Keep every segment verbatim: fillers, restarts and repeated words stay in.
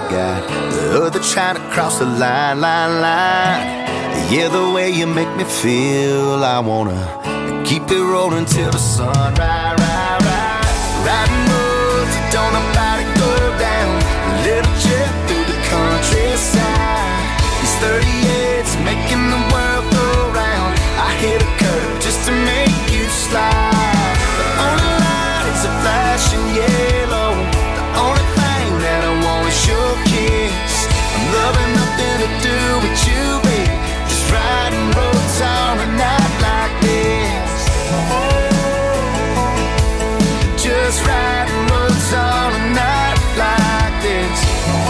got the other trying to cross the line, line, line. Yeah, the way you make me feel, I wanna keep it rolling till the sun rise, rise, rise. Riding roads that don't nobody go down, a little jet through the countryside. These thirty-eights making the world go round. I hit a curve just to make you slide. The only light is a flashing yellow. The only thing that I want is your kiss. I'm loving nothing to do with you, baby. Just riding roads on a night like this. Just riding roads on a night like this.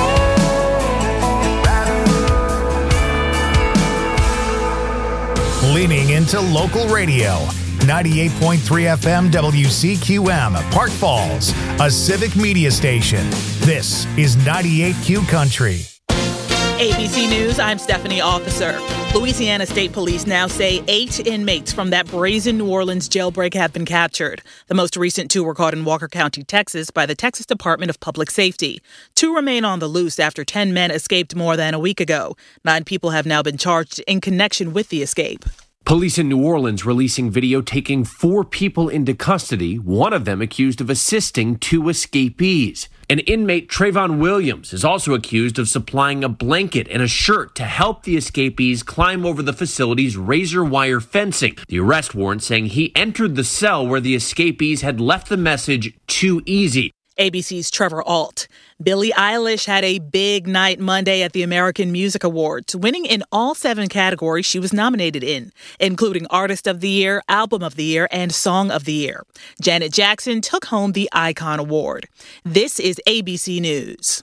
Leaning into local radio. ninety-eight point three F M W C Q M, Park Falls, a civic media station. This is ninety-eight Q Country. A B C News, I'm Stephanie Officer. Louisiana State Police now say eight inmates from that brazen New Orleans jailbreak have been captured. The most recent two were caught in Walker County, Texas, by the Texas Department of Public Safety. Two remain on the loose after ten men escaped more than a week ago. Nine people have now been charged in connection with the escape. Police in New Orleans releasing video taking four people into custody, one of them accused of assisting two escapees. An inmate, Trayvon Williams, is also accused of supplying a blanket and a shirt to help the escapees climb over the facility's razor wire fencing. The arrest warrant saying he entered the cell where the escapees had left the message, "Too easy." A B C's Trevor Ault. Billie Eilish had a big night Monday at the American Music Awards, winning in all seven categories she was nominated in, including Artist of the Year, Album of the Year, and Song of the Year. Janet Jackson took home the Icon Award. This is A B C News.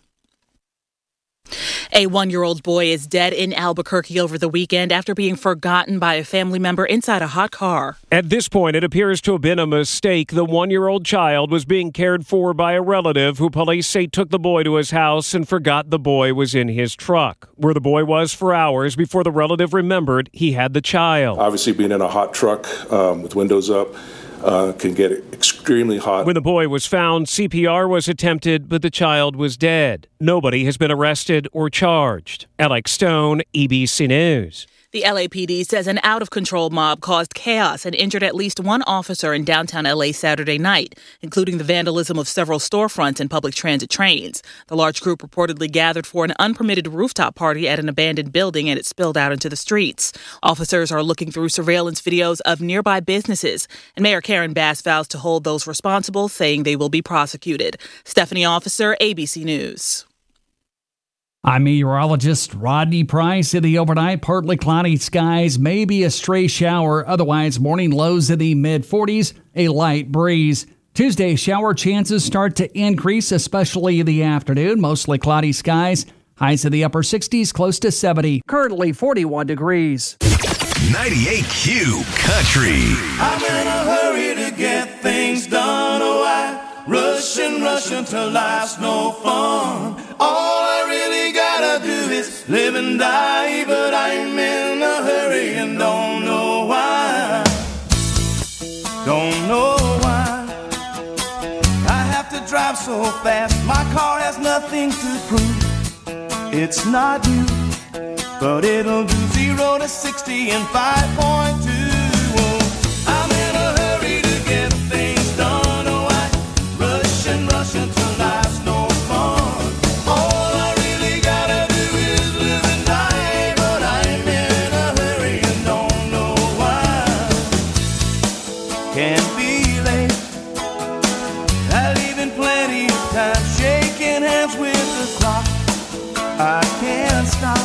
A one-year-old boy is dead in Albuquerque over the weekend after being forgotten by a family member inside a hot car. At this point, it appears to have been a mistake. The one-year-old child was being cared for by a relative who police say took the boy to his house and forgot the boy was in his truck, where the boy was for hours before the relative remembered he had the child. Obviously, being in a hot truck um, with windows up, Uh, can get extremely hot. When the boy was found, C P R was attempted, but the child was dead. Nobody has been arrested or charged. Alex Stone, E B C News. The L A P D says an out-of-control mob caused chaos and injured at least one officer in downtown L A Saturday night, including the vandalism of several storefronts and public transit trains. The large group reportedly gathered for an unpermitted rooftop party at an abandoned building, and it spilled out into the streets. Officers are looking through surveillance videos of nearby businesses, and Mayor Karen Bass vows to hold those responsible, saying they will be prosecuted. Stephanie Officer, A B C News. I'm meteorologist Rodney Price. In the overnight, partly cloudy skies, maybe a stray shower. Otherwise, morning lows in the mid forties, a light breeze. Tuesday, shower chances start to increase, especially in the afternoon. Mostly cloudy skies. Highs in the upper sixties, close to seventy. Currently forty-one degrees. ninety-eight Q Country. I'm in a hurry to get things done. Oh, I rush and rush until life's no fun. All I really gotta do is live and die, but I'm in a hurry and don't know why. Don't know why I have to drive so fast. My car has nothing to prove. It's not you, but it'll do zero to sixty in five point two. I'm in a hurry to get things done. Oh, I rush and rush until life's no fun. All I really gotta do is live and die, but I'm in a hurry and don't know why. Can't be late. I leave in plenty of time, shaking hands with the clock. I can't stop.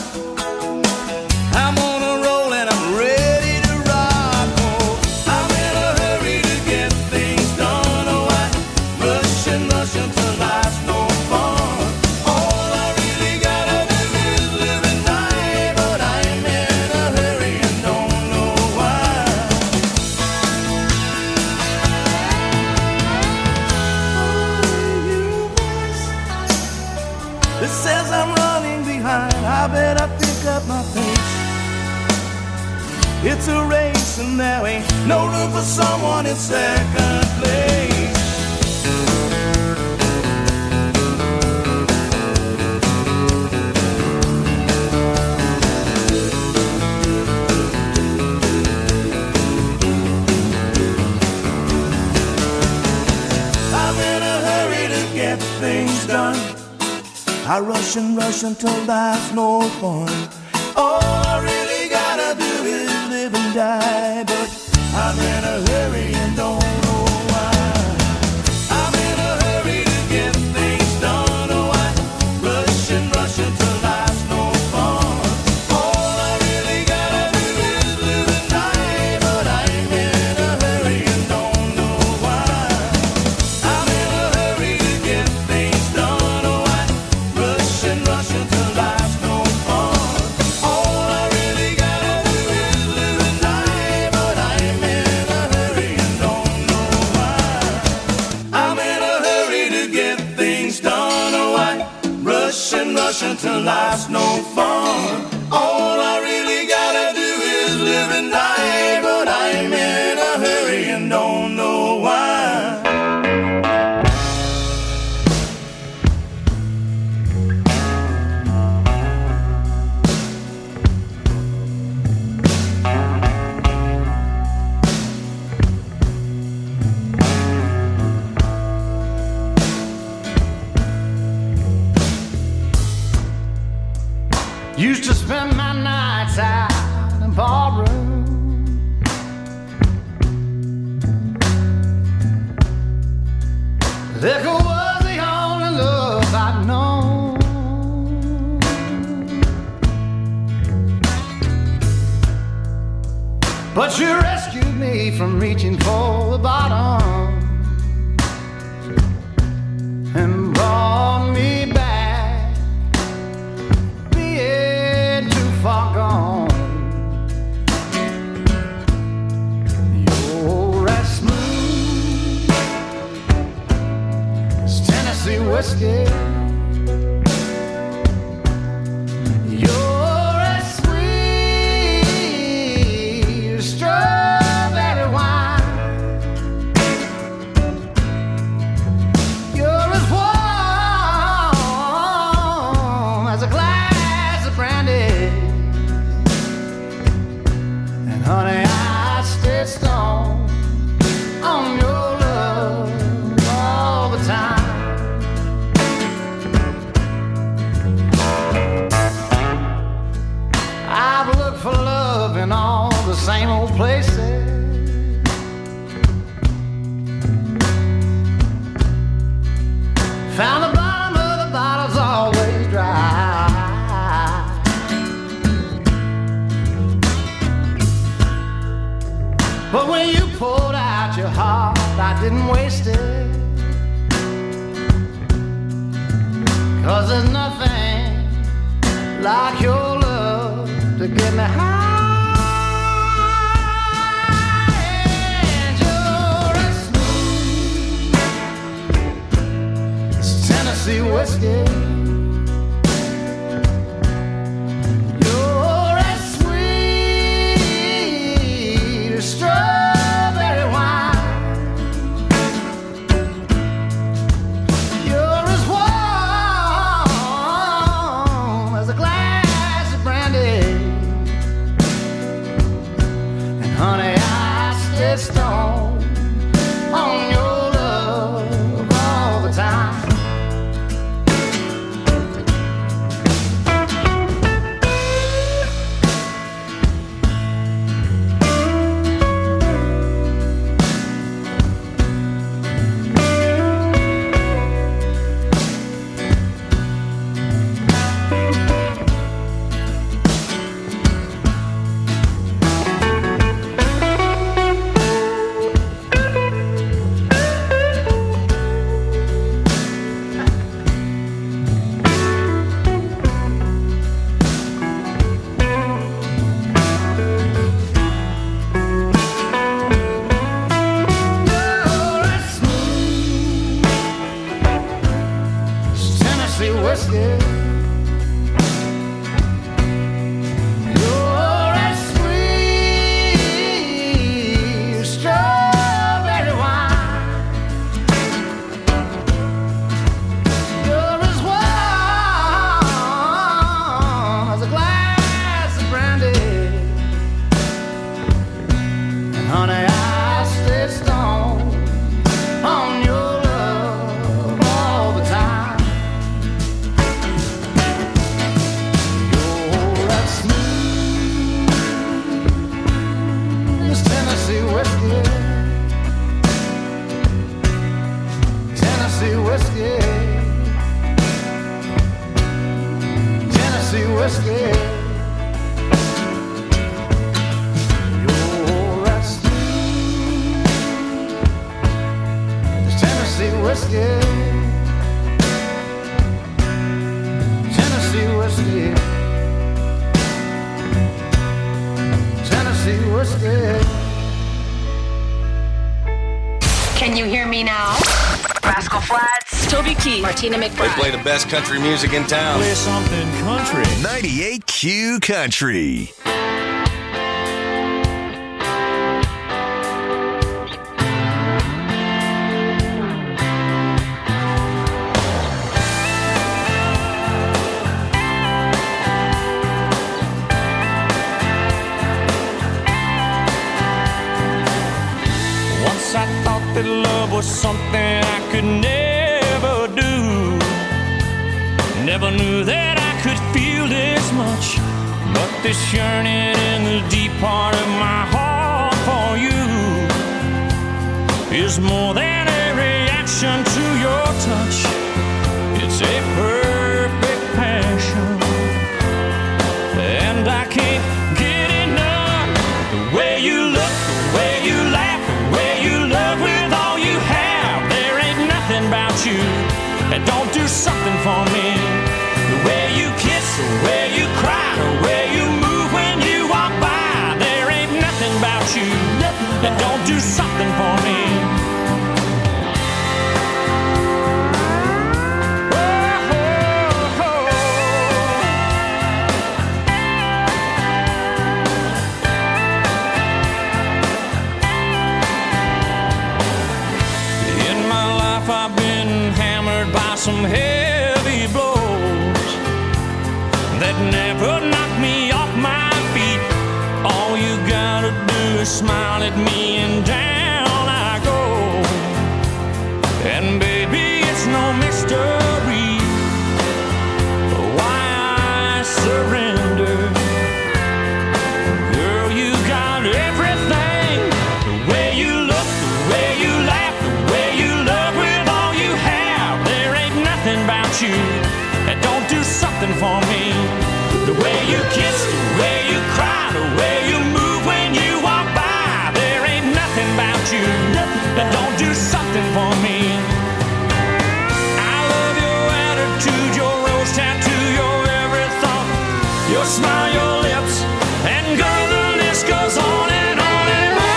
I'm on a roll and I'm ready to rock. Oh, I'm in a hurry to get things done. Oh, I rush and rush until life's no fun. All I really gotta do is live and die, but I'm in a hurry and don't know why. This says I'm running behind. I better pick up my pace. It's a race and there ain't no room for someone in second place. I rush and rush until there's no point. All I really gotta do is live and die, but I'm in a hurry and don't know why. I'm in a hurry to get things done. Oh, I rush and rush until there's no fun. All I really gotta do is live and die, but I'm in a hurry and don't know why. I'm in a hurry to get things done. Oh, I rush and rush until there's no fun. All I really gotta do is live and die, but I'm in a hurry and don't know why. I'm in a hurry to get things done. Oh, I rush and rush until life's no fun. All I really gotta do is live and die, but I'm in a hurry and don't know why. Used to spend my nights out in ballroom. Liquor was the only love I'd known. But you rescued me from reaching for the bottom and brought me back, being too far gone. You're as smooth as Tennessee whiskey. You're as sweet as strawberry wine. You're as warm as a glass of brandy. And honey, I stay strong on your love all the time. I've looked for love in all the same old places. Found the bottom of the bottle's always dry. But when you poured out your heart, I didn't waste it. 'Cause there's nothing like your love to get me high. And you're as smooth as Tennessee whiskey. You're as sweet as strawberry wine. You're as warm as a glass of brandy. And honey, I stay strong on your love all the time. You're as smooth as Tennessee whiskey. You're as sweet as strawberry wine. You're as warm as a glass of brandy. And honey, I stay strong on your love all the time. Tennessee whiskey, Tennessee whiskey, Tennessee whiskey. You're right sweet, there's Tennessee whiskey, Tennessee whiskey, Tennessee whiskey. Can you hear me now? Rascal Flatts, Toby Keith, Martina McBride. They play the best country music in town. Play something country. ninety-eight Q Country. Once I thought that love was something I could never do. Never knew that I could feel this much. But this yearning in the deep part of my heart for you is more than a reaction to your touch. It's a perfect passion, and I can't get enough. The way you look, the way you laugh, the way you love with all you have. There ain't nothing about you that don't do something for me. The way you kiss, the way you cry, the way you move when you walk by. There ain't nothing about you that don't do something for me. I've been hammered by some heavy blows that never knocked me off my feet. All you gotta do is smile at me and down I go. And baby, it's no mystery why I surrender. Girl, you got everything. The way you look, the way you laugh, the way you love with all you have. There ain't nothing about you that don't do something for me. The way you kiss, the way you cry, the way you move when you walk by. There ain't nothing about you that don't do something for me. I love your attitude, your rose tattoo, your every thought, your smile, your lips, and girl, the list goes on and on and on.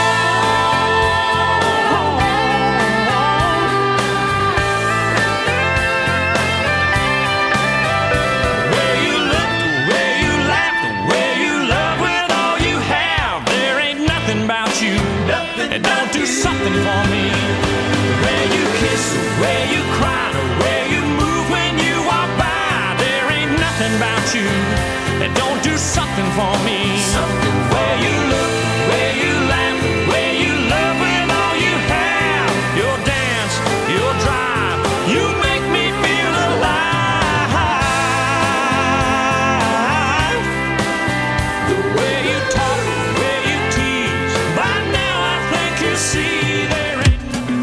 The way you look, the way you laugh, the way you love with all you have. There ain't nothing about you that don't do something for me. The way you kiss, the way you cry, the way you move when you walk by. There ain't nothing about you that don't do something for me. Something the way you look, the way you laugh, the way you love with all you have. Your dance, your drive, you make me feel alive. The way you talk, the way you tease, by now I think you see there ain't.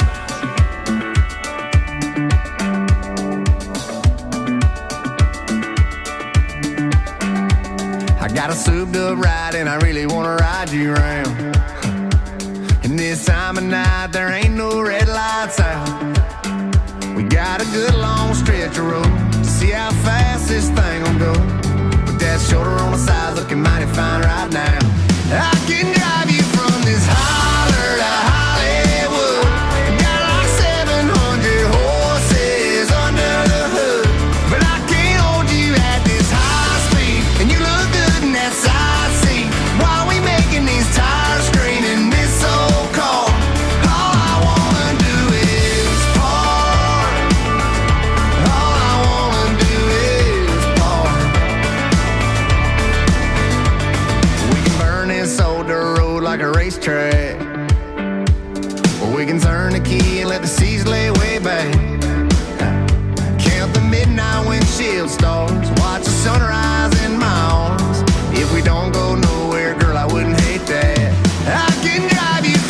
I got a souped up ride and I really wanna ride you around. And this time of night there ain't no red lights out. We got a good long stretch of road to see how fast this thing will go. With that shoulder on the side looking mighty fine right now. I can drive you from this holler to Hollywood. Got like seven hundred horses under the hood. But I can't hold you at this high speed. And you look good in that side seat. While we making these tires scream in this old car. All I wanna do is park. All I wanna do is park. We can burn this old dirt road like a racetrack. Or we can turn the key and let the seas lay way back. Count the midnight windshield stars. Watch the sunrise in my arms. If we don't go nowhere, girl, I wouldn't hate that. I can drive you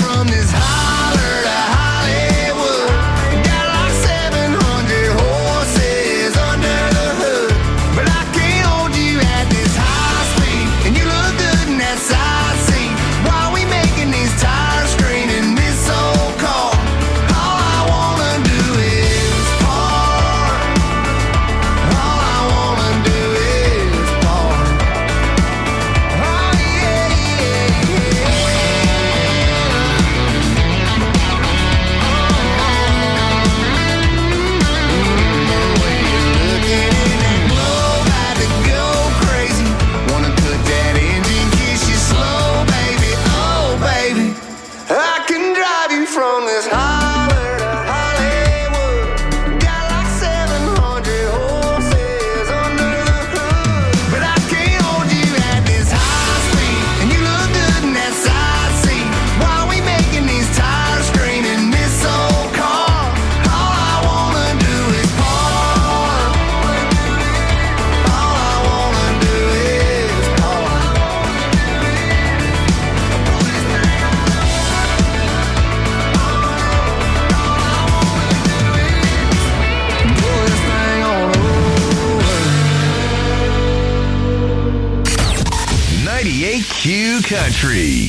Country.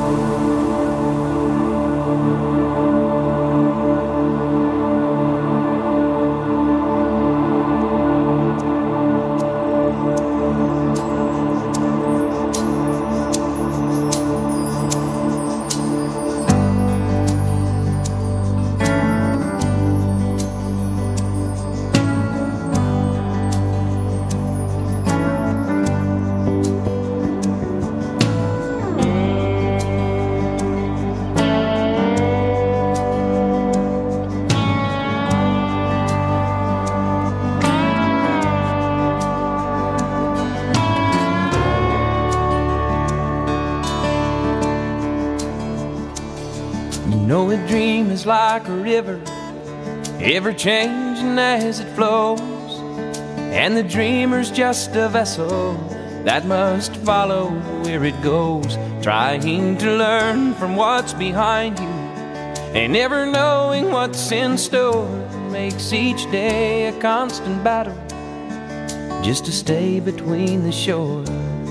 Like a river, ever changing as it flows, and the dreamer's just a vessel that must follow where it goes, trying to learn from what's behind you, and never knowing what's in store makes each day a constant battle just to stay between the shores.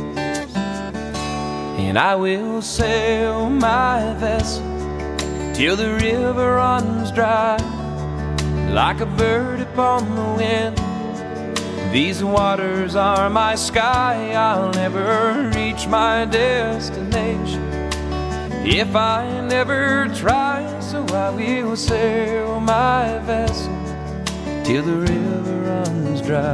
And I will sail my vessel till the river runs dry, like a bird upon the wind. These waters are my sky, I'll never reach my destination if I never try. So I will sail my vessel till the river runs dry.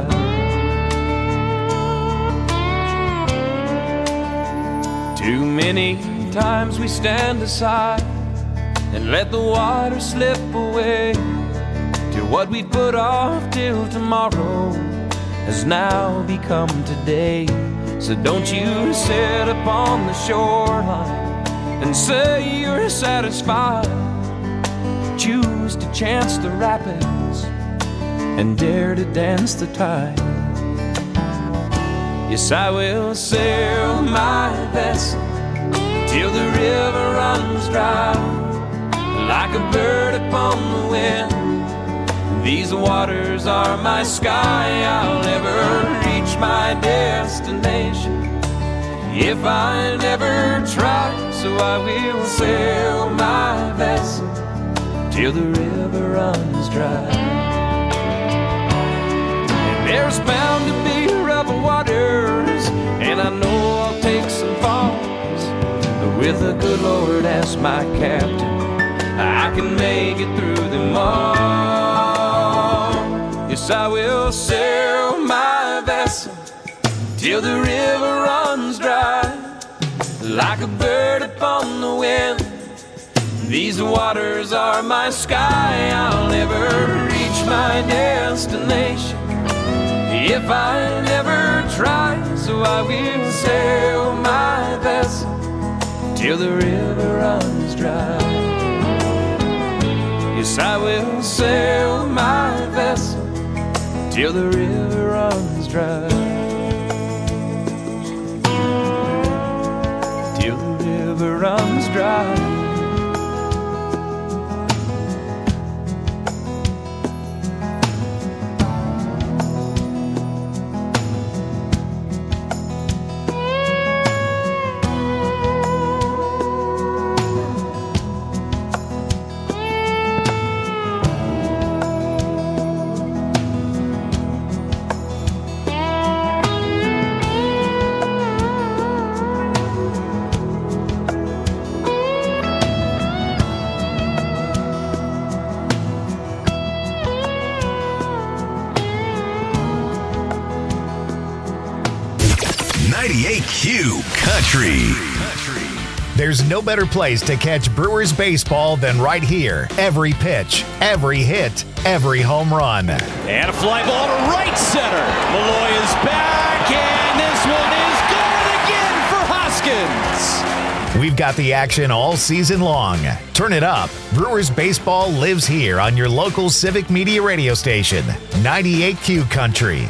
Too many times we stand aside and let the water slip away till what we put off till tomorrow has now become today. So don't you sit upon the shoreline and say you're satisfied. Choose to chance the rapids and dare to dance the tide. Yes, I will sail my vessel till the river runs dry, like a bird upon the wind. These waters are my sky, I'll never reach my destination if I never try. So I will sail my vessel till the river runs dry. And there's bound to be rough waters, and I know I'll take some falls, but with the good Lord as my captain, I can make it through them all. Yes, I will sail my vessel till the river runs dry, like a bird upon the wind. These waters are my sky, I'll never reach my destination if I never try. So I will sail my vessel till the river runs dry. Yes, I will sail my vessel till the river runs dry. Till the river runs dry. ninety-eight Q Country. There's no better place to catch Brewers baseball than right here. Every pitch, every hit, every home run. And a fly ball to right center. Malloy is back, and this one is good again for Hoskins. We've got the action all season long. Turn it up. Brewers baseball lives here on your local Civic Media radio station, ninety-eight Q Country.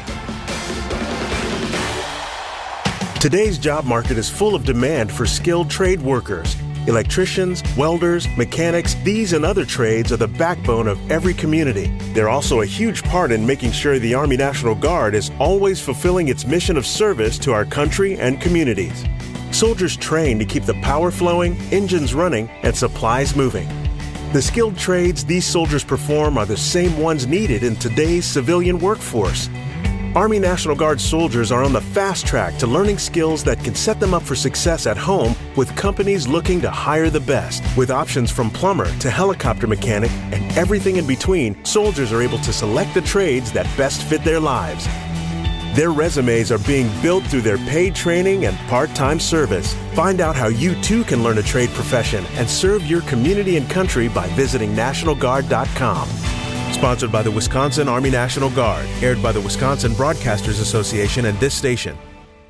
Today's job market is full of demand for skilled trade workers. Electricians, welders, mechanics, these and other trades are the backbone of every community. They're also a huge part in making sure the Army National Guard is always fulfilling its mission of service to our country and communities. Soldiers train to keep the power flowing, engines running, and supplies moving. The skilled trades these soldiers perform are the same ones needed in today's civilian workforce. Army National Guard soldiers are on the fast track to learning skills that can set them up for success at home with companies looking to hire the best. With options from plumber to helicopter mechanic and everything in between, soldiers are able to select the trades that best fit their lives. Their resumes are being built through their paid training and part-time service. Find out how you too can learn a trade profession and serve your community and country by visiting National Guard dot com. Sponsored by the Wisconsin Army National Guard, aired by the Wisconsin Broadcasters Association and this station.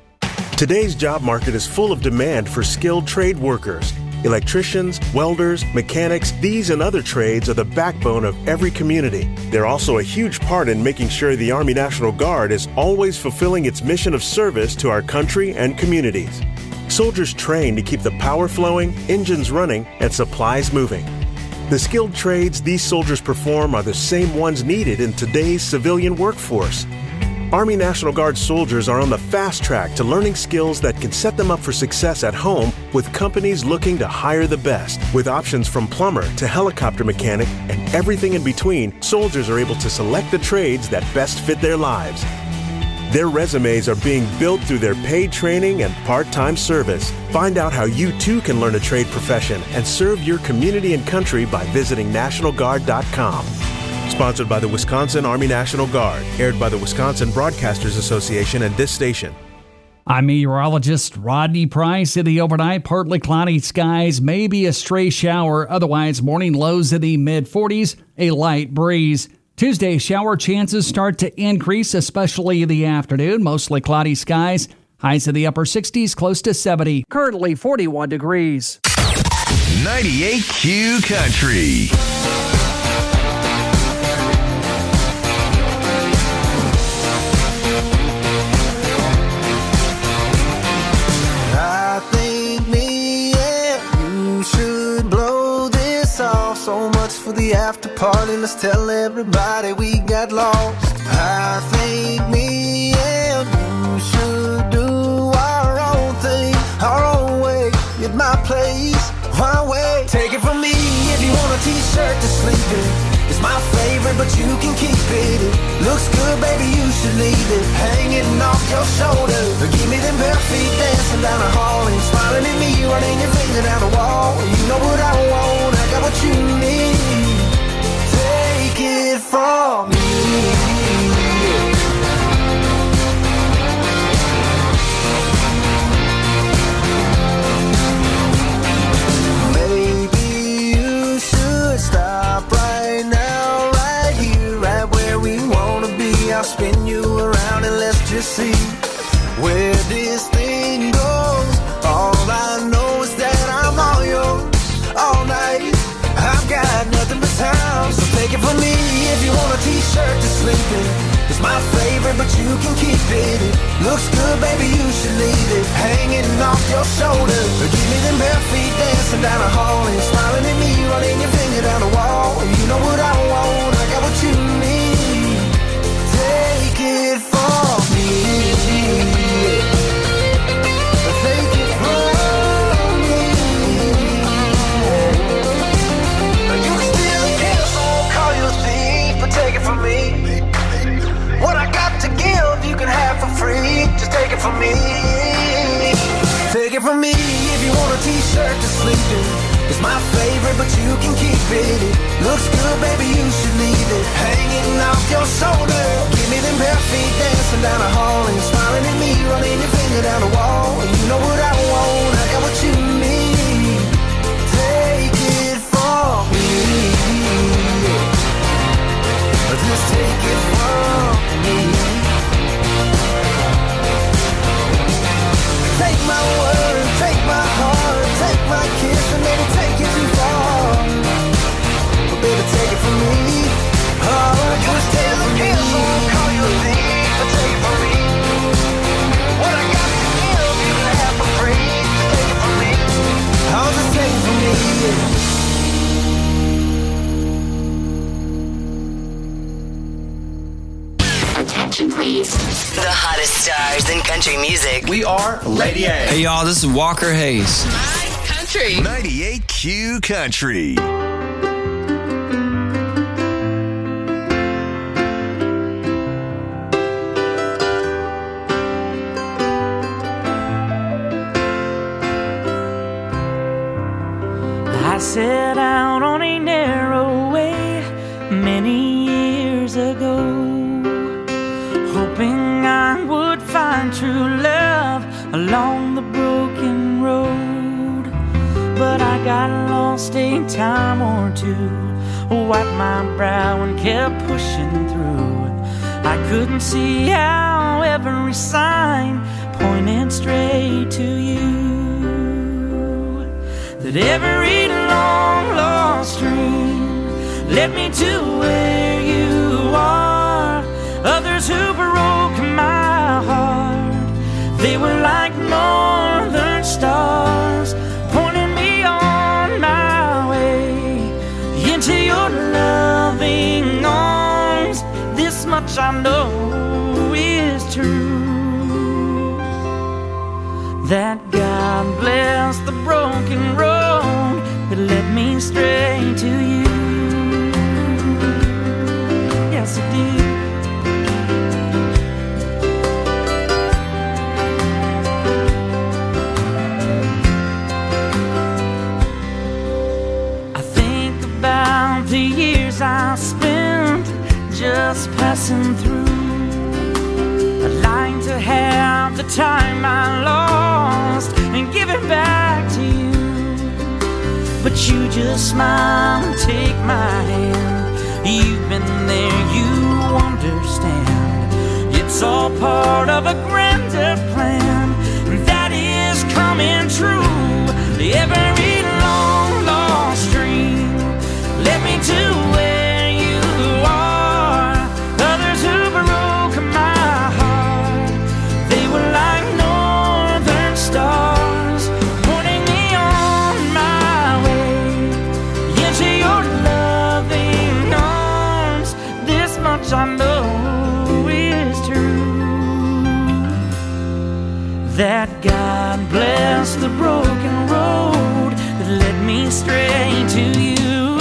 Today's job market is full of demand for skilled trade workers. Electricians, welders, mechanics, these and other trades are the backbone of every community. They're also a huge part in making sure the Army National Guard is always fulfilling its mission of service to our country and communities. Soldiers train to keep the power flowing, engines running, and supplies moving. The skilled trades these soldiers perform are the same ones needed in today's civilian workforce. Army National Guard soldiers are on the fast track to learning skills that can set them up for success at home with companies looking to hire the best. With options from plumber to helicopter mechanic and everything in between, soldiers are able to select the trades that best fit their lives. Their resumes are being built through their paid training and part-time service. Find out how you too can learn a trade profession and serve your community and country by visiting National Guard dot com. Sponsored by the Wisconsin Army National Guard, aired by the Wisconsin Broadcasters Association and this station. I'm meteorologist Rodney Price. In the overnight, partly cloudy skies, maybe a stray shower. Otherwise, morning lows in the mid forties, a light breeze. Tuesday, shower chances start to increase, especially in the afternoon. Mostly cloudy skies. Highs in the upper sixties, close to seventy. Currently forty-one degrees. ninety-eight Q Country. I think me and you should blow this off. So much for the after party, let's tell everybody we got lost. I think me and you should do our own thing, our own way, at my place, my way. Take it from me, if you want a t-shirt to sleep in, it's my favorite, but you can keep it. It looks good, baby, you should leave it hanging off your shoulder. Give me them bare feet dancing down the hall and smiling at me, running your finger down the wall. You know what I want, I got what you need. Take it from me. Maybe you should stop right now, right here, right where we wanna be. I'll spin you around and let's just see where this thing goes. All I know is that I'm all yours all night. I've got nothing but time, so take it from me. If you want a t-shirt to sleep in, it's my favorite, but you can keep it. It looks good, baby, you should leave it hanging off your shoulder. Give me them bare feet dancing down the hall and smiling at me, running your finger down the wall. You know what I want, I got what you need. Take it from me. Take it from me. You can still kill, so I won't call you a thief, but take it from me. What I got to give, you can have for free. Just take it from me. Take it from me. If you want a t-shirt to sleep in, it's my favorite, but you can keep it. It looks good, baby, you should leave it hanging off your shoulder. Give me them bare feet dancing down the hall and smiling at me, running your finger down the wall. You know what I want, I got what you need. Take it from me. Just take it from me. Take my word, take my heart, take my kiss, and maybe take it too far. But baby, take it from me. Oh, just take it from me. So I'll call you a thief, but take it from me. What I got to give, you can have for free. Superstars in country music. We are Lady A. Hey, y'all, this is Walker Hayes. My country. ninety-eight Q Country. I set out on a narrow way many years ago, hoping I would find true love along the broken road. But I got lost a time or two, wiped my brow and kept pushing through. I couldn't see how every sign pointed straight to you, that every long lost dream led me to where you are. Others who broke my heart, they were like northern stars, pointing me on my way into your loving arms. This much I know is true, that God bless the broken road that led me straight to you. Yes, it did. I think about the years I spent just passing through. I'd like to have the time I lost and give it back to you, but you just smile and take my hand. You've been there, you understand. It's all part of a grander plan that is coming true. Every long lost dream led me to where you are. Others who broke my heart, they were like northern stars, pointing me on my way into your loving arms. This much I know is true, that God bless the broken road that led me straight to you.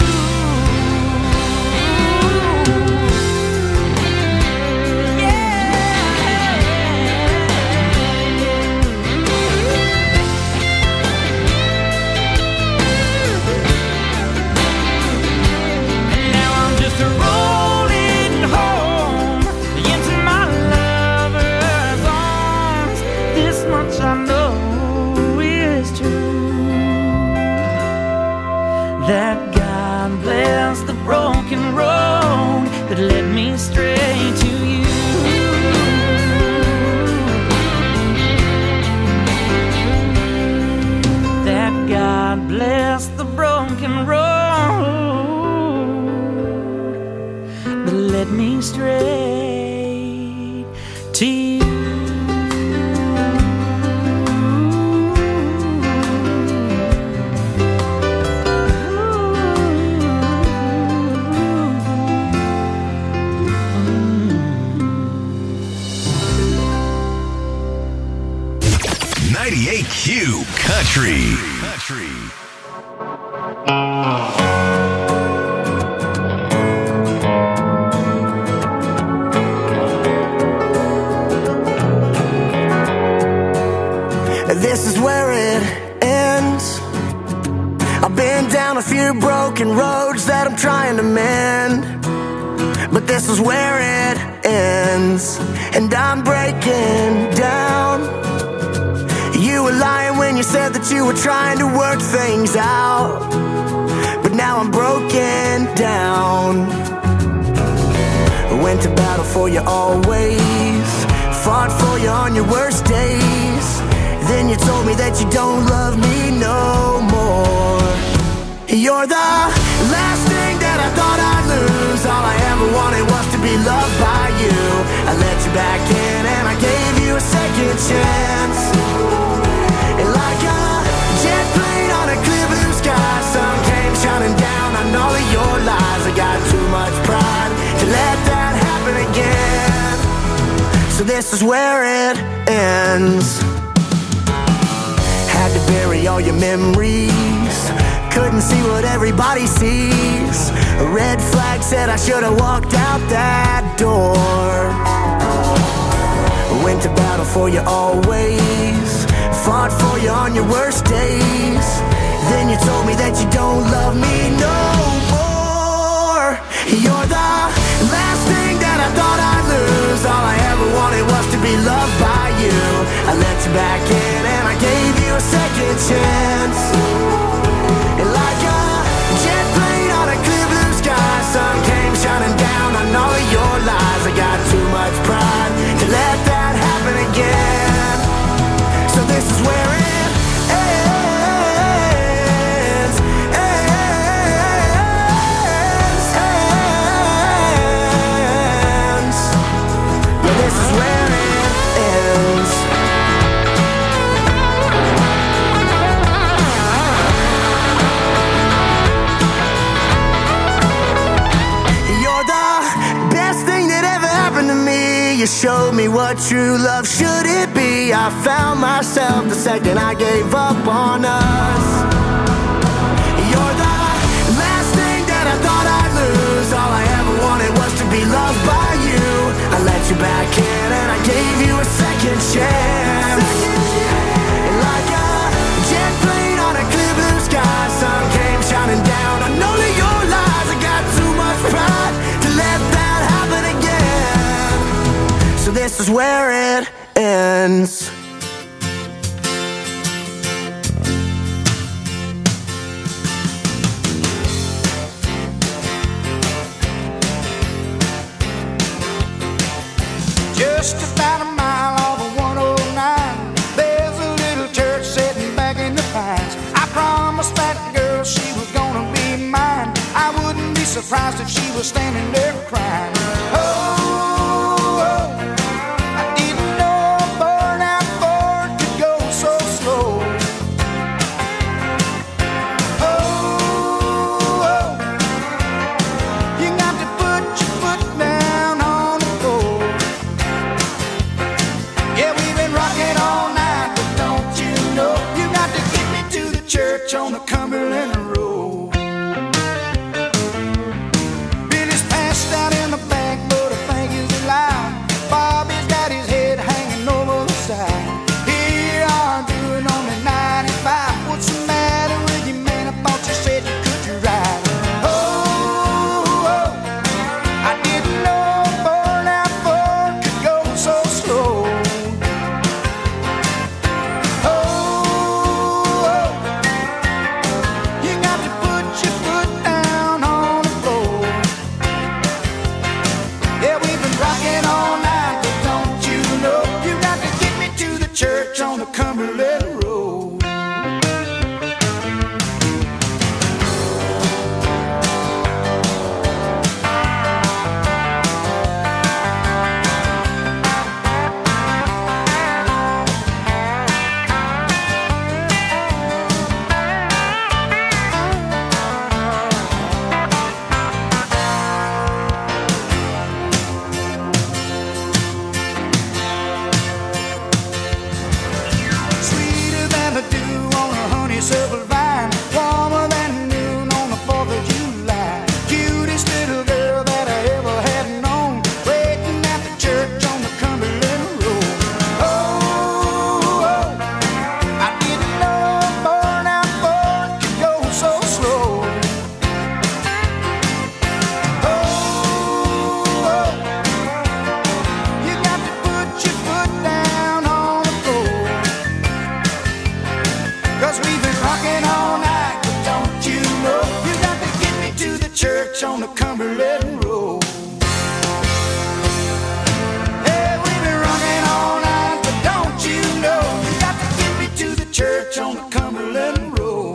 That God bless the broken road that led me straight to you. That God bless the broken road that led me straight to you. ninety-eight Q Country. Country. This is where it ends. I've been down a few broken roads that I'm trying to mend, but this is where it ends, and I'm breaking down. You were lying when you said that you were trying to work things out, but now I'm broken down. Went to battle for you always, fought for you on your worst days. Then you told me that you don't love me no more. You're the last thing that I thought I'd lose. All I ever wanted was to be loved by you. I let you back in and I gave you a second chance. And like a jet plane on a clear blue sky, sun came shining down on all of your lies. I got too much pride to let that happen again. So this is where it ends. Had to bury all your memories, couldn't see what everybody sees. A red flag said I should have walked out that door. Went to battle for you always, fought for you on your worst days. Then you told me that you don't love me no more. You're the last thing that I thought I'd lose. All I ever wanted was to be loved by you. I let you back in and I gave you a second chance. And like a jet plane on a clear blue sky, sun came shining down on all of your lies. I got too much pride to let that happen again. So this is where it ends, ends, ends. Yeah, this is where it ends. You're the best thing that ever happened to me. You showed me what true love should it be. I found myself the second I gave up on us. You're the last thing that I thought I'd lose. All I ever wanted was to be loved by you. I let you back in and I gave you a second chance. And like a jet plane on a clear blue sky, sun came shining down on all of your lies. I got too much pride to let that happen again. So this is where it ends. Just about a mile off of one oh nine, there's a little church sitting back in the pines. I promised that girl she was gonna be mine. I wouldn't be surprised if she was standing there crying. Oh, oh, I didn't know a burnout Ford could go so slow. Oh, oh, you got to put your foot down on the floor. Yeah, we've been rocking all night, but don't you know you got to get me to the church on the Cumberland Road. Billy's passed out in the back, but I think he's alive. Bobby's got his head hanging over the side. Here I'm doing only ninety-five. What's the matter with you, man? I thought you said you could ride. Oh, oh, I didn't know a burnout Ford could go so slow. Oh, oh, you got to put your foot down on the floor. Yeah, we've been rocking all night, but don't you know you got to get me to the church on the Cumberland Road. Sweeter than the dew on a honeysuckle vine, warmer than noon on the fourth of July. Cutest little girl that I ever had known, waiting at the church on the Cumberland Road. Oh, oh, I didn't know a burnout Ford could go so slow. Oh, oh, you got to put your foot down on the floor. Cause we've been rocking all night, but don't you know you got to get me to the church on the Cumberland Road. Hey, we've been rocking all night, but don't you know you got to get me to the church on the Cumberland Road.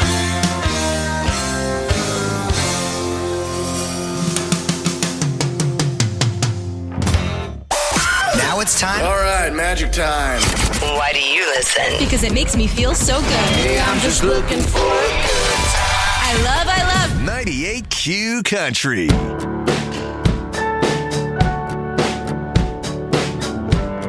Now it's time. All right, magic time. Why do you listen? Because it makes me feel so good. Hey, I'm just looking for it. I love, I love ninety-eight Q Country.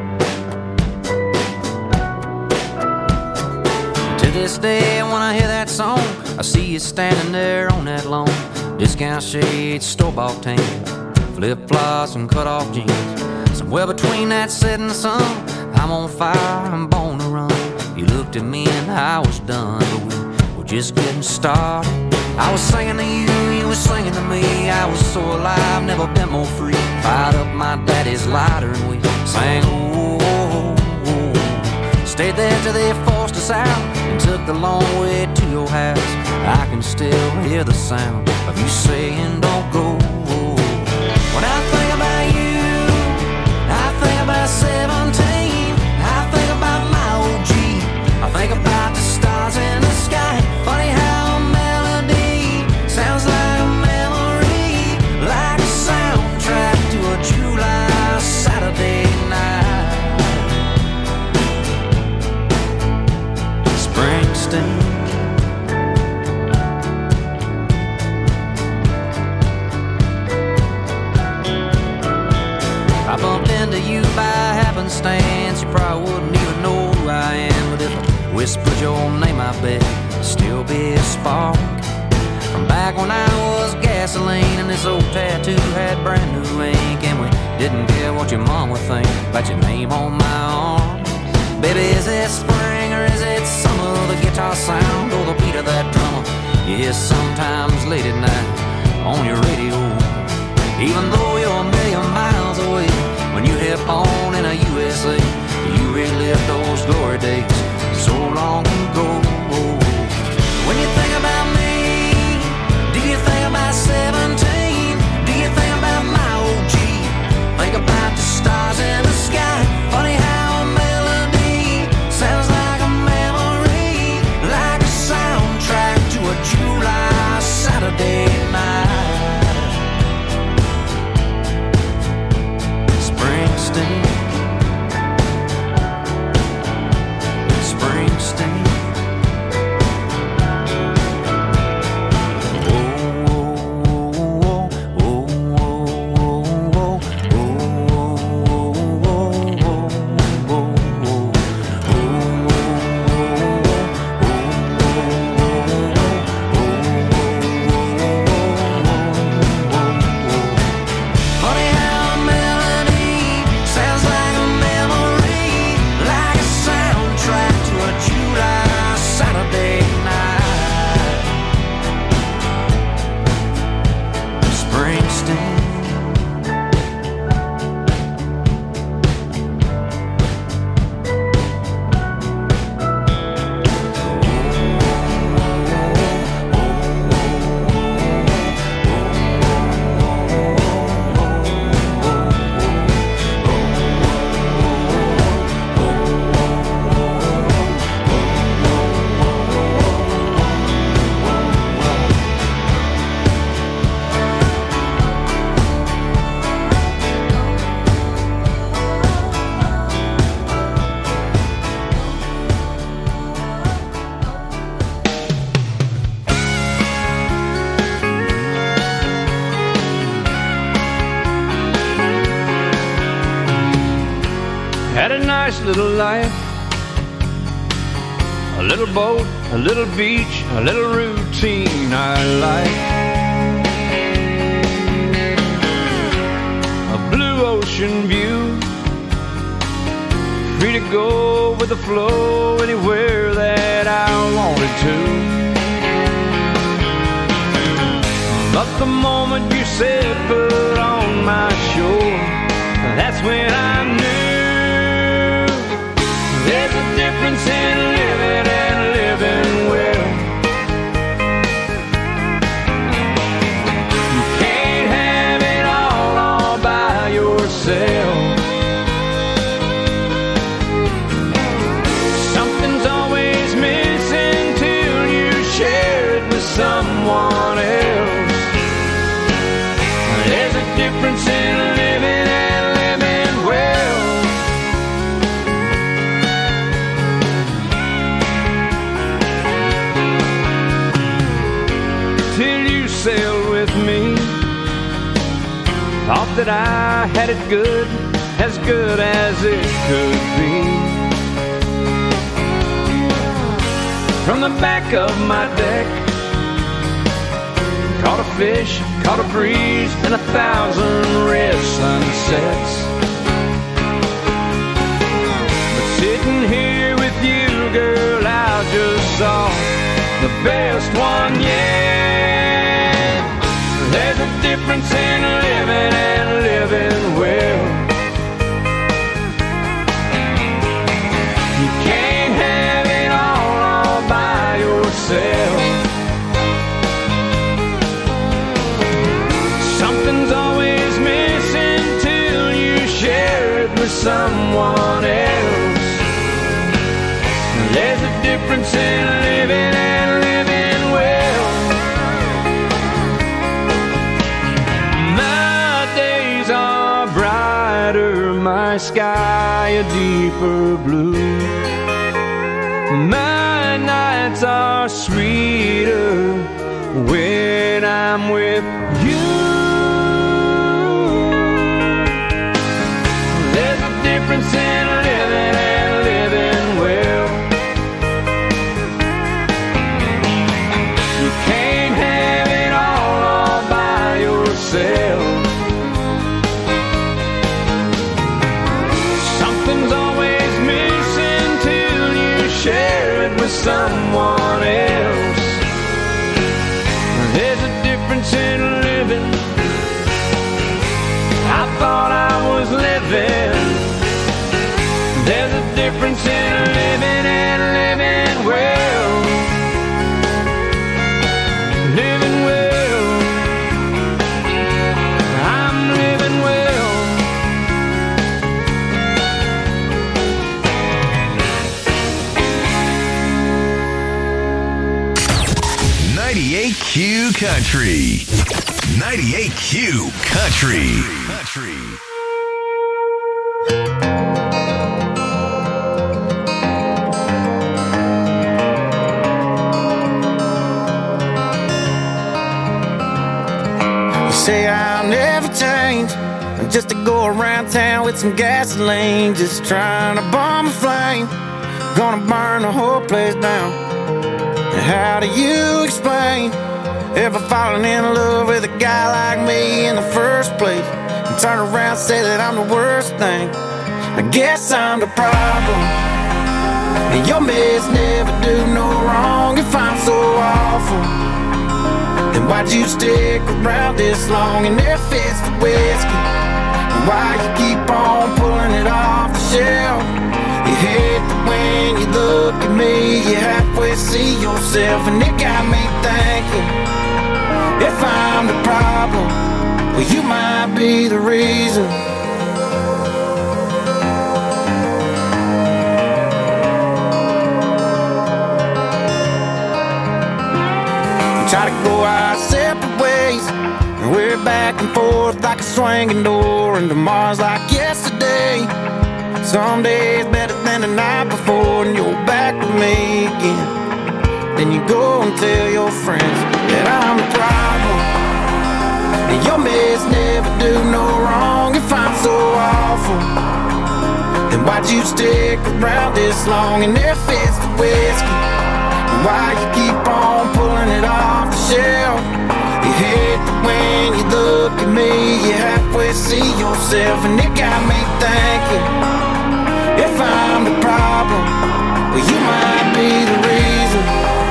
this day when I hear that song, I see you standing there on that lawn. Discount shades, store-bought tan, flip-flops and cut-off jeans. Somewhere between that setting sun, I'm on fire, I'm born to run. You looked at me and I was done, but we were just getting started. I was singing to you, you were singing to me. I was so alive, never been more free. Fired up my daddy's lighter and we sang, oh, oh, oh. Stayed there till they forced us out and took the long way to your house. I can still hear the sound of you saying don't go. When I think about you, I think about seventeen. I think about my O G. I think about the stars in the sky. Funny how a melody sounds like a memory, like a soundtrack to a July Saturday night. Springsteen. I bumped into you by happenstance. You probably wouldn't even know who I am, but if I whispered your name, I bet it'd still be a spark. From back when I was gasoline and this old tattoo had brand new ink, and we didn't care what your mom would think about your name on my arm. Baby, is it spring or is it summer? The guitar sound or the beat of that drummer? Yes, sometimes late at night on your radio. Even though you're a million miles away, when you hit on in a U S A, you relive those glory days so long ago. When you think about me, do you think about seventeen? Do you think about my O G? Think about the stars in the sky. Funny how a melody sounds like a memory, like a soundtrack to a July Saturday night. Springsteen, Springsteen. Little life, a little boat, a little beach, a little routine I like. A blue ocean view, free to go with the flow anywhere that I wanted to. But the moment you said put on my shore, that's when I knew there's a difference in living and living well. You can't have it all all by yourself. Something's always missing till you share it with someone else. There's a difference in living and living well. Sailed with me, thought that I had it good, as good as it could be. from the back of my deck. Caught a fish, caught a breeze, and a thousand red sunsets. But sitting here with you, girl, I just saw the best one yet. There's a difference in living and living well. You can't have it all, all by yourself. Something's always missing till you share it with someone else. There's a difference in living and living well. My days are brighter, my sky a deeper blue. My nights are sweeter when I'm with you. There's a difference in living and living well. You can't have it all, all by yourself. Something's always missing till you share it with someone else. There's a difference in living. I thought I was living. There's a difference in living and living well. Living well. I'm living well. ninety-eight Q Country. ninety-eight Q Country. Country. You say I'll never change, just to go around town with some gasoline, just trying to bomb a flame, gonna burn the whole place down. How do you explain ever falling in love with a guy like me in the first place and turn around and say that I'm the worst thing? I guess I'm the problem, and your mess never do no wrong. If I'm so awful, then why'd you stick around this long? And if it's the whiskey, then why you keep on pulling it off the shelf? You hate that when you look at me, you halfway see yourself, and it got me thinking, if I'm the problem, well, you might be the reason. We try to go our separate ways, and we're back and forth like a swinging door, and tomorrow's like yesterday. Some days better than the night before, and you're back with me again. Then you go and tell your friends that I'm the problem, and your mess never do no wrong. If I'm so awful, then why'd you stick around this long? And if it's the whiskey, then why you keep on pulling it off the shelf? You hate that when you look at me, you halfway see yourself, and it got me thinking, if I'm the problem, well, you might be the reason.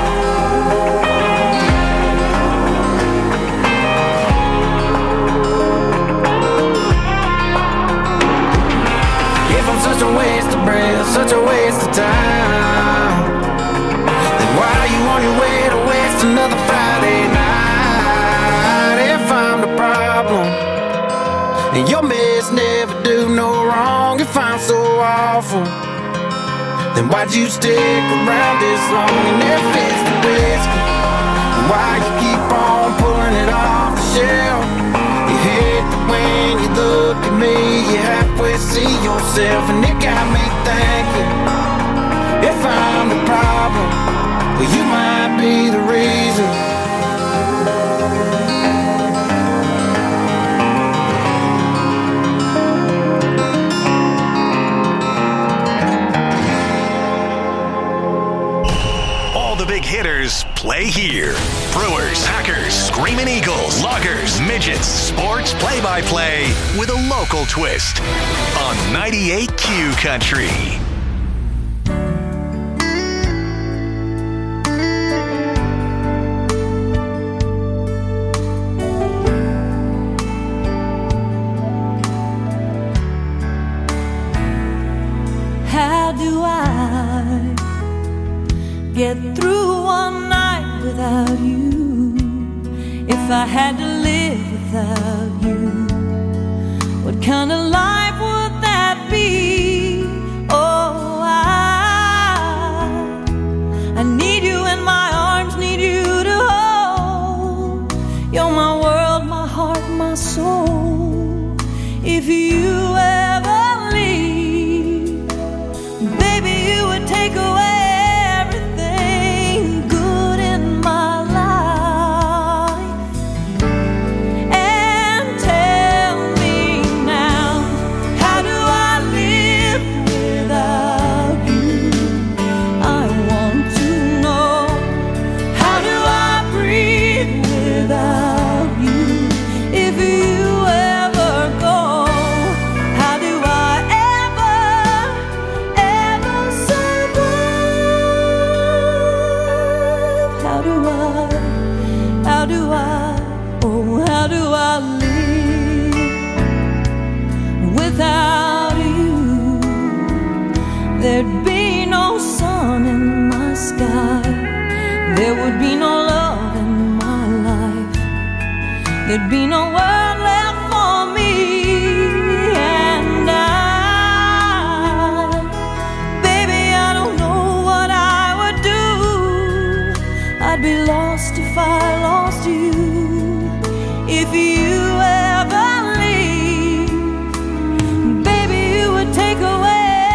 If I'm such a waste of breath, such a waste of time, then why are you on your way to waste another Friday night? If I'm the problem, and your mess never do no wrong. If I'm so awful, then why'd you stick around this long? And if it's the whiskey, then why you keep on pulling it off the shelf? You hate that when you look at me, you halfway see yourself, and it got me thinking, if I'm the problem, well, you might be the reason. play here. Brewers, Packers, Screaming Eagles, Loggers, Midgets, sports play-by-play with a local twist on ninety-eight Q Country. How do I get through one night without you? If I had to live without you, what kind of life would that be? Oh, I, I need you in my arms, need you to hold. You're my world, my heart, my soul. If you ever leave, baby, you would take away there'd be no sun in my sky, there would be no love in my life, there'd be no world left for me and I. Baby, I don't know what I would do, I'd be lost if I lost you. If you ever leave, baby, you would take away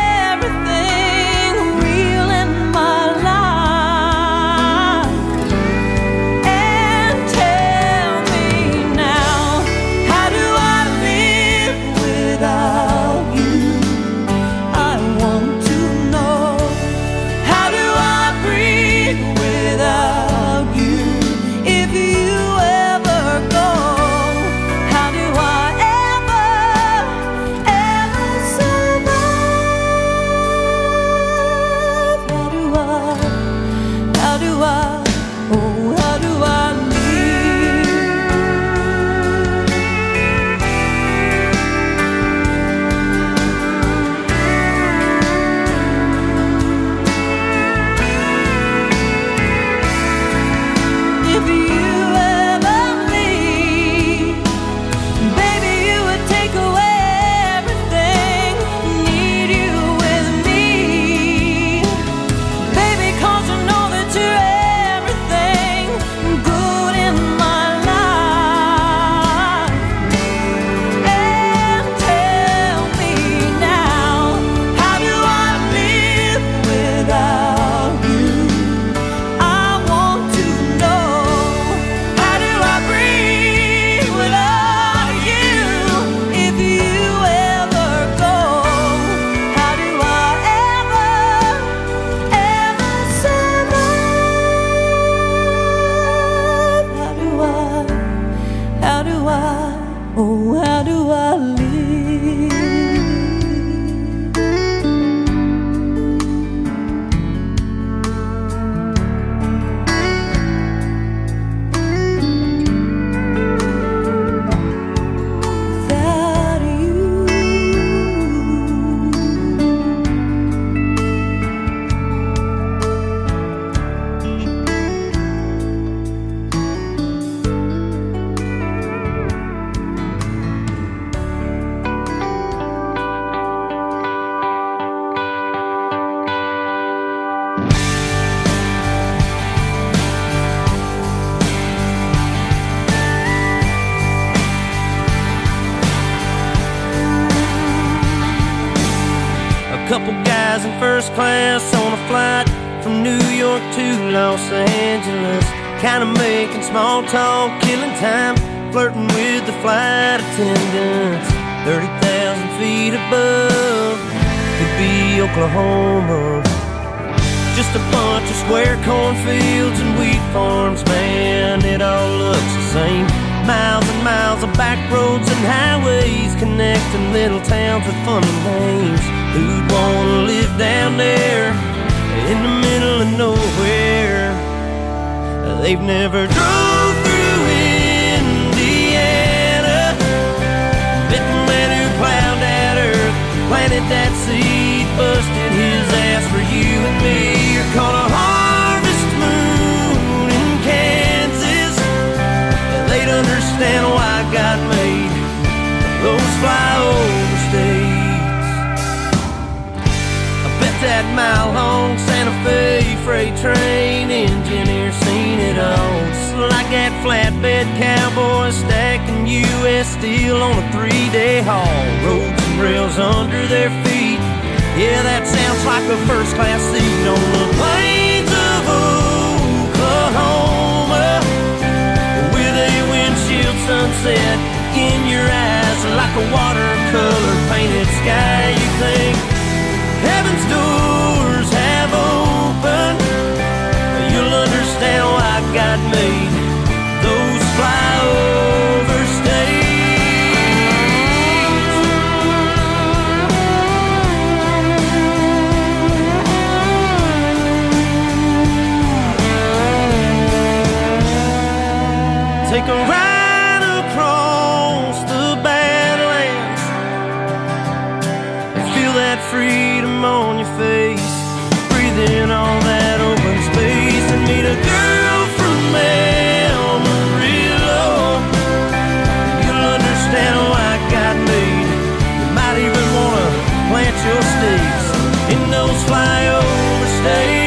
Couple guys in first class on a flight from New York to Los Angeles, kind of making small talk, killing time, flirting with the flight attendants. thirty thousand feet above could be Oklahoma. just a bunch of square cornfields and wheat farms, man, it all looks the same. Miles and miles of back roads and highways connecting little towns with funny names. Who'd wanna live down there in the middle of nowhere? They've never drove through Indiana, met the man who plowed that earth, planted that seed, busted his ass for you and me. You're caught a harvest moon in Kansas. They'd understand why God made those flyover states. I bet that mile-long Santa Fe freight train engineer seen it all. Just like that flatbed cowboy stacking U S steel on a three-day haul. Roads and rails under their feet. Yeah, that sounds like a first-class seat on the plains of Oklahoma, with a windshield sunset in your eyes like a watercolor painted sky. You think heaven's doors have opened, you'll understand why God made those flyover states. Take a ride across the Badlands and feel that freedom on your face. Breathe in all that open space and meet a girl from Amarillo. You'll understand why God made. You might even want to plant your stakes in those flyover states.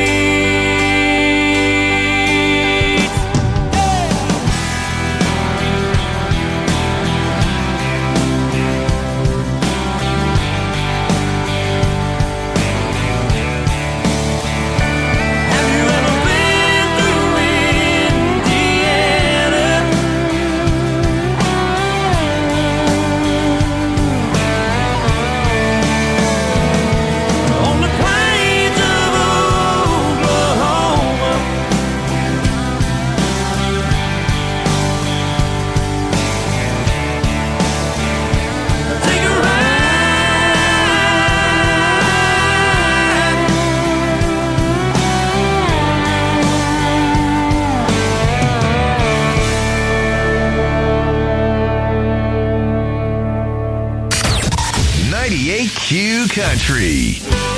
ninety-eight Q Country.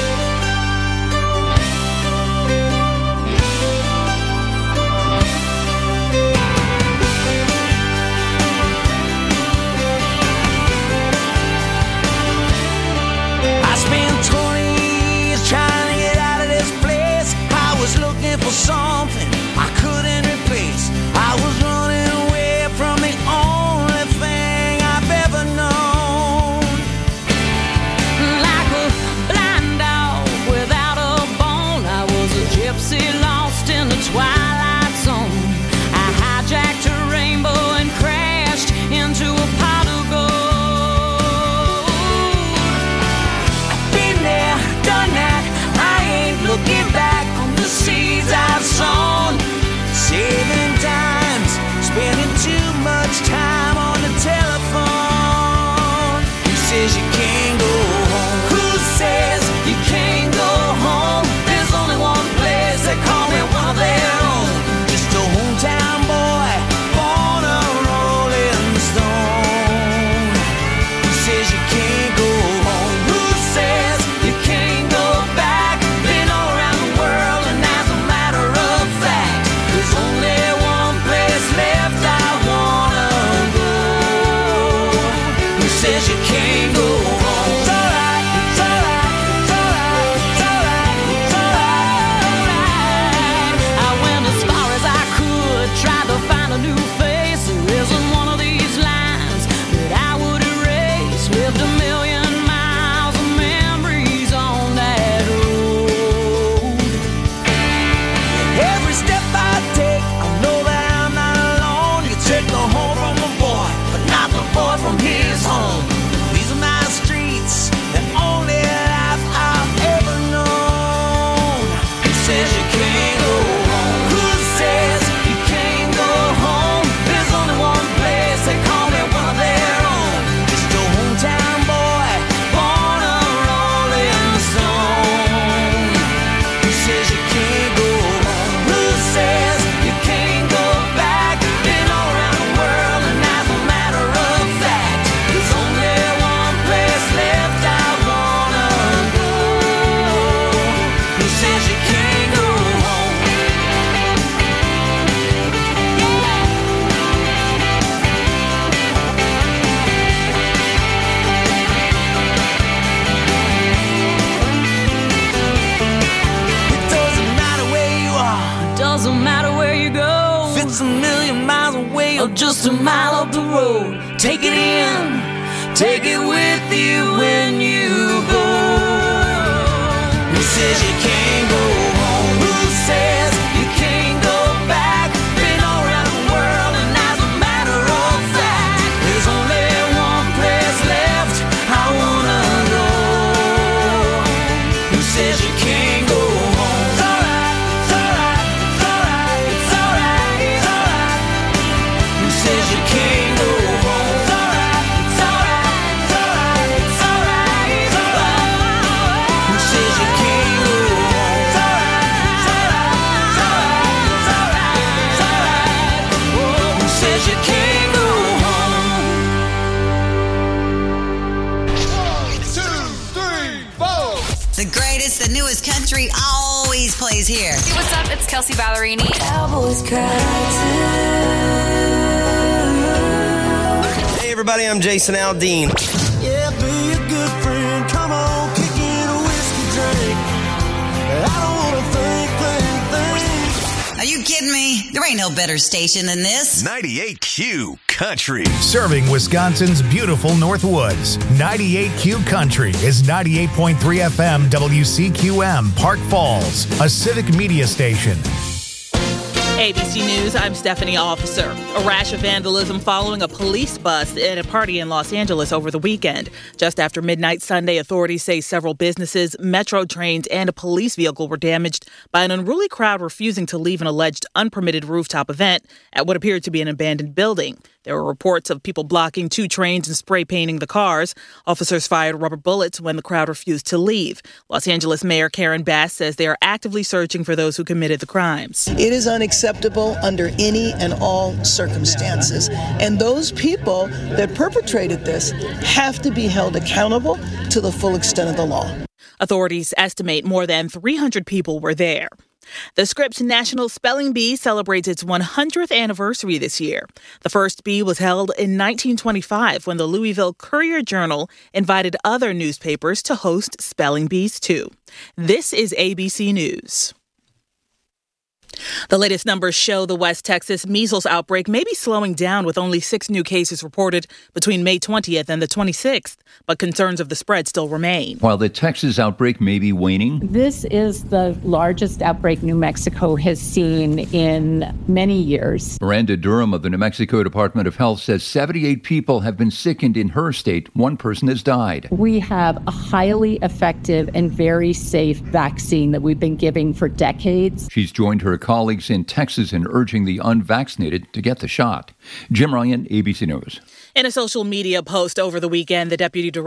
I spent twenty years trying to get out of this place. I was looking for something I couldn't replace. I was running away from the only thing I've ever known. Like a blind or just a mile up the road. Take it in, take it with you when you go. Who says you can't go home? Who says you can't go back? Been all around the world and as a matter of fact, there's only one place left I wanna go. Who says you can't go home? It's alright, it's alright, it's alright, it's alright, it's alright. Who says you can't go home? It's alright, it's alright, it's alright, it's alright, it's alright. Who says you can't go home? It's alright, it's alright, it's alright, it's alright, it's alright. Oh, who says you can't go home? The greatest, the newest country always plays here. Hey, what's up? It's Kelsey Ballerini. Cowboys cry Hey, everybody, I'm Jason Aldean. Yeah, be a good friend. Come on, kick in a whiskey drink. I don't wanna think, think, think. Are you kidding me? There ain't no better station than this. ninety-eight Q Country. Serving Wisconsin's beautiful North Woods. ninety-eight Q Country is ninety-eight point three F M W C Q M, Park Falls, a civic media station. A B C News, I'm Stephanie Officer. A rash of vandalism following a police bust at a party in Los Angeles over the weekend. Just after midnight Sunday, authorities say several businesses, metro trains, and a police vehicle were damaged by an unruly crowd refusing to leave an alleged unpermitted rooftop event at what appeared to be an abandoned building. There were reports of people blocking two trains and spray painting the cars. Officers fired rubber bullets when the crowd refused to leave. Los Angeles Mayor Karen Bass says they are actively searching for those who committed the crimes. It is unacceptable under any and all circumstances. And those people that perpetrated this have to be held accountable to the full extent of the law. Authorities estimate more than three hundred people were there. The Scripps National Spelling Bee celebrates its one hundredth anniversary this year. The first bee was held in nineteen twenty-five when the Louisville Courier-Journal invited other newspapers to host spelling bees too. This is A B C News. The latest numbers show the West Texas measles outbreak may be slowing down with only six new cases reported between May twentieth and the twenty-sixth, but concerns of the spread still remain. While the Texas outbreak may be waning, this is the largest outbreak New Mexico has seen in many years. Miranda Durham of the New Mexico Department of Health says seventy-eight people have been sickened in her state. One person has died. We have a highly effective and very safe vaccine that we've been giving for decades. She's joined her colleagues in Texas in urging the unvaccinated to get the shot. Jim Ryan, A B C News. In a social media post over the weekend, the deputy director